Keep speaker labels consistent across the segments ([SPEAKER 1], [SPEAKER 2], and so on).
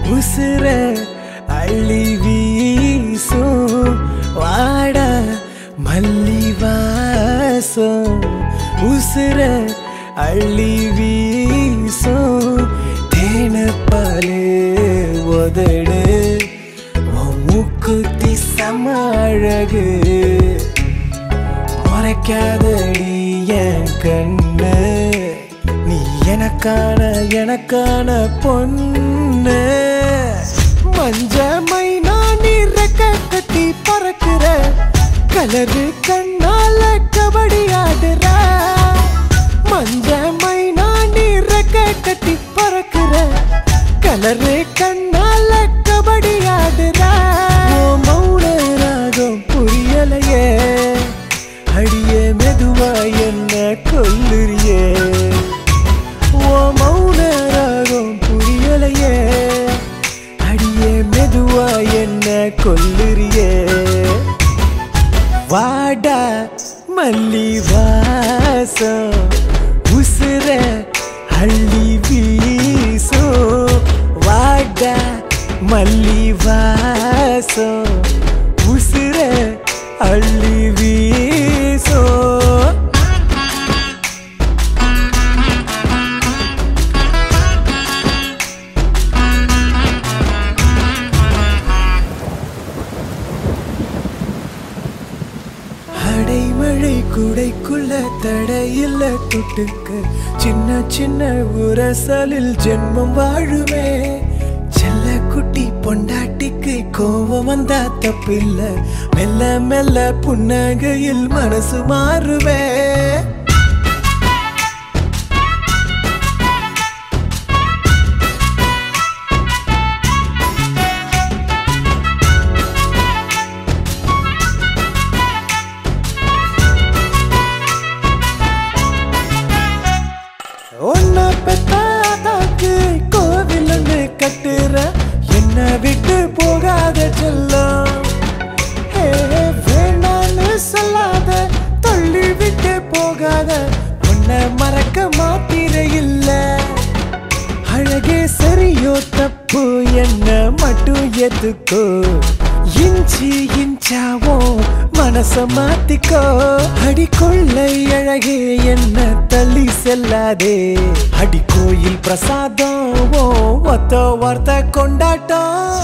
[SPEAKER 1] உசுர அள்ளி வீசும் வாட மல்லி வாசம் உசுர அள்ளி வீசும் தேனப்பாலே உதடு மூக்குத்தி செம அழகு மறைக்காதடி என் கண்ணு நீ எனக்கான பொண்ணு மஞ்ச மைனா நீ ரெக்க கட்டி பறக்குற கலரு கண்ணால கபடி ஆடுற மஞ்ச மைனா நீ ரெக்க கட்டி பறக்குற கலரு கண்ணால கபடி ஆடுற மௌன ராகம் புரியலையே அடியே மெதுவா என்ன கொல்லுறியே ஓ மௌன ராகம் புரியலையே அடியே மெதுவா என்ன கொல்லுறியே வாடா மல்லி வாசம் உசுர அள்ளி வீசும் வாடா மல்லி வாசம் உசுர அள்ளி வீசும் அடைமழை குடைக்குள்ள தடையில்ல தொட்டுக்க சின்ன சின்ன உரசலில் ஜென்மம் வாழுமே செல்ல குட்டி பொண்டாட்டிக்கு கோவம் வந்தா தப்பில்ல மெல்ல மெல்ல புன்னகையில் மனசு மாறுவே ஒன்ன பெத்தாதாக்கு கோவிலன்னு கட்டுற என்ன விட்டு போகாத செல்லம் வேணான்னு சொல்லாத தள்ளி விட்டு போகாத உன்னை மறக்க மாத்திர இல்ல அழகே சரியோ தப்பு என்ன மட்டும் எதுக்கோ இஞ்சி இஞ்சாவோ மனச மாத்திக்கோ அடி கொள்ளை அழகே என்ன தள்ளி செல்லாதே அடி கோயில் பிரசாதம் ஒத்த வார்த்தை கொண்டாட்டம்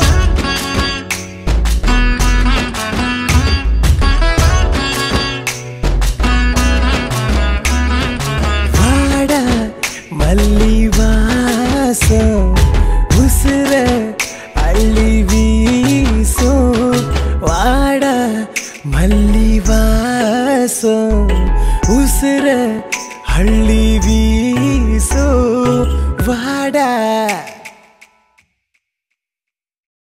[SPEAKER 1] வாடா மல்லி வாசம் உசுர அள்ளி வீசும் வாடா மல்லி வாசம் உசுர அள்ளி